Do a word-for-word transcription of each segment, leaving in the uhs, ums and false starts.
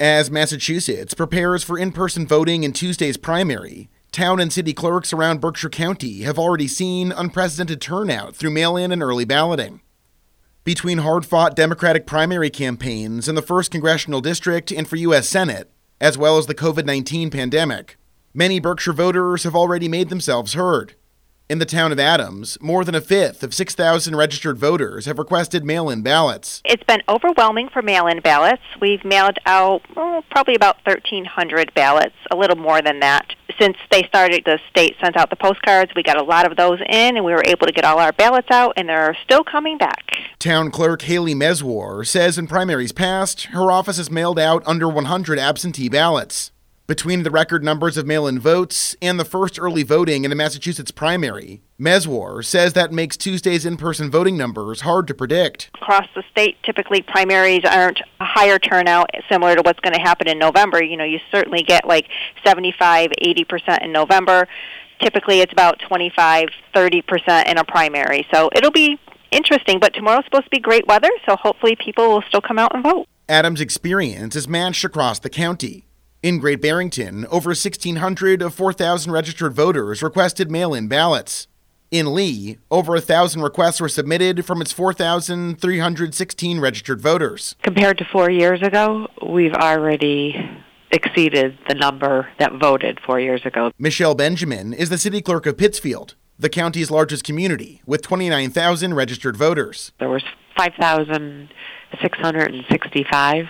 As Massachusetts prepares for in-person voting in Tuesday's primary, town and city clerks around Berkshire County have already seen unprecedented turnout through mail-in and early balloting. Between hard-fought Democratic primary campaigns in the first Congressional District and for U S Senate, as well as the covid nineteen pandemic, many Berkshire voters have already made themselves heard. In the town of Adams, more than a fifth of six thousand registered voters have requested mail-in ballots. It's been overwhelming for mail-in ballots. We've mailed out oh, probably about thirteen hundred ballots, a little more than that. Since they started, the state sent out the postcards. We got a lot of those in, and we were able to get all our ballots out, and they're still coming back. Town Clerk Haley Meswar says in primaries past, her office has mailed out under one hundred absentee ballots. Between the record numbers of mail-in votes and the first early voting in the Massachusetts primary, Meswar says that makes Tuesday's in-person voting numbers hard to predict. Across the state, typically primaries aren't a higher turnout, similar to what's going to happen in November. You know, you certainly get like seventy-five, eighty percent in November. Typically, it's about twenty-five, thirty percent in a primary. So it'll be interesting, but tomorrow's supposed to be great weather, so hopefully people will still come out and vote. Adams' experience is matched across the county. In Great Barrington, over sixteen hundred of four thousand registered voters requested mail-in ballots. In Lee, over one thousand requests were submitted from its four thousand three hundred sixteen registered voters. Compared to four years ago, we've already exceeded the number that voted four years ago. Michelle Benjamin is the city clerk of Pittsfield, the county's largest community, with twenty-nine thousand registered voters. There was five thousand six hundred sixty-five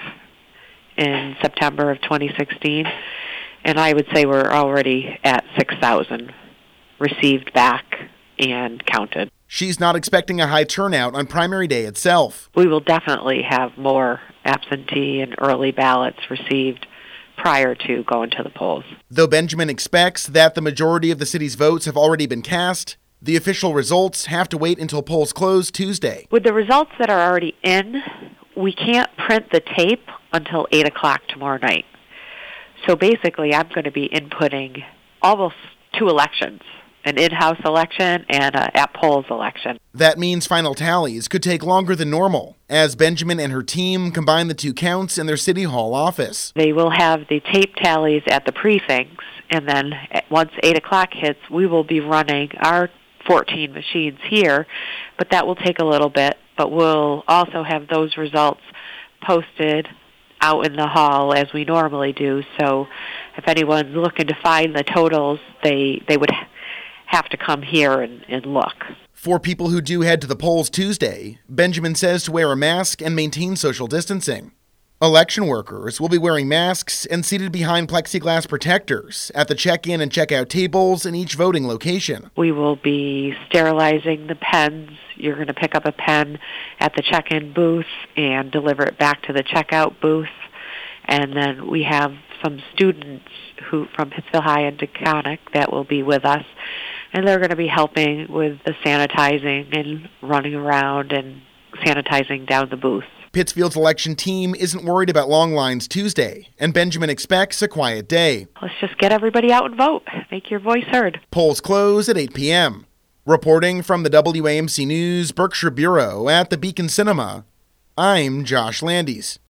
in September of twenty sixteen, and I would say we're already at six thousand received back and counted. She's not expecting a high turnout on primary day itself. We will definitely have more absentee and early ballots received prior to going to the polls. Though Benjamin expects that the majority of the city's votes have already been cast, the official results have to wait until polls close Tuesday. With the results that are already in, we can't print the tape until eight o'clock tomorrow night. So basically, I'm going to be inputting almost two elections, an in-house election and an at-polls election. That means final tallies could take longer than normal, as Benjamin and her team combine the two counts in their City Hall office. They will have the tape tallies at the precincts, and then once eight o'clock hits, we will be running our fourteen machines here, but that will take a little bit. But we'll also have those results posted out in the hall as we normally do. So if anyone's looking to find the totals, they, they would have to come here and, and look. For people who do head to the polls Tuesday, Benjamin says to wear a mask and maintain social distancing. Election workers will be wearing masks and seated behind plexiglass protectors at the check-in and check-out tables in each voting location. We will be sterilizing the pens. You're going to pick up a pen at the check-in booth and deliver it back to the checkout booth. And then we have some students who from Pittsfield High and DeConnick that will be with us, and they're going to be helping with the sanitizing and running around and sanitizing down the booth. Pittsfield's election team isn't worried about long lines Tuesday, and Benjamin expects a quiet day. Let's just get everybody out and vote. Make your voice heard. Polls close at eight p.m. Reporting from the W A M C News Berkshire Bureau at the Beacon Cinema, I'm Josh Landis.